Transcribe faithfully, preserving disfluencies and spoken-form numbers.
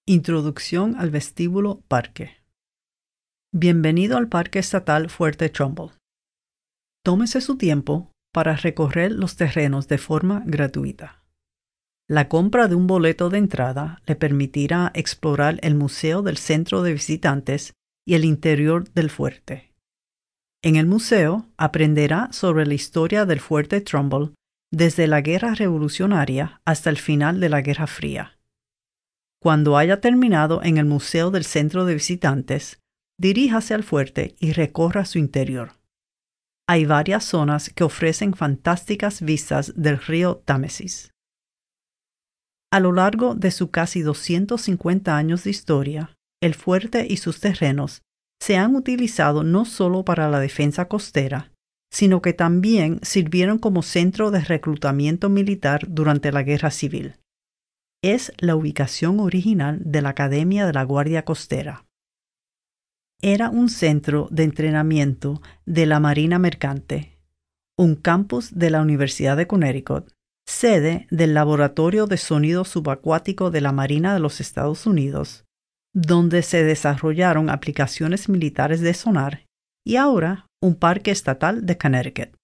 Introducción al vestíbulo Parque. Bienvenido al Parque Estatal Fuerte Trumbull. Tómese su tiempo para recorrer los terrenos de forma gratuita. La compra de un boleto de entrada le permitirá explorar el museo del centro de visitantes y el interior del fuerte. En el museo aprenderá sobre la historia del Fuerte Trumbull desde la Guerra Revolucionaria hasta el final de la Guerra Fría. Cuando haya terminado en el Museo del Centro de Visitantes, diríjase al fuerte y recorra su interior. Hay varias zonas que ofrecen fantásticas vistas del río Támesis. A lo largo de sus casi doscientos cincuenta años de historia, el fuerte y sus terrenos se han utilizado no solo para la defensa costera, sino que también sirvieron como centro de reclutamiento militar durante la Guerra Civil. Es la ubicación original de la Academia de la Guardia Costera. Era un centro de entrenamiento de la Marina Mercante, un campus de la Universidad de Connecticut, sede del Laboratorio de Sonido Subacuático de la Marina de los Estados Unidos, donde se desarrollaron aplicaciones militares de sonar, y ahora un parque estatal de Connecticut.